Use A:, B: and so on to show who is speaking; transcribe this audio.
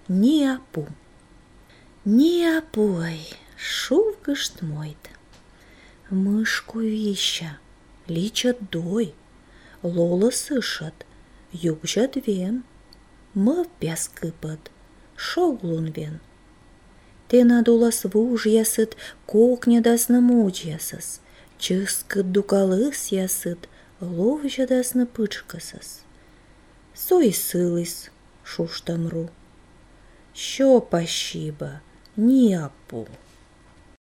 A: Ниапу. Ниапуй, шувгышт мойт. Мышку вища, личат дой, лола сышат, югжат вен, мыв пяскыпат, шоглун вен. Тенадулас вуж ясыт, кокнядасны муч ясыс, чыскыт дукалыс ясыт, ловжадасны пычкасыс. Сой сылыс, шуштамру. Що пащиба, Ниапу.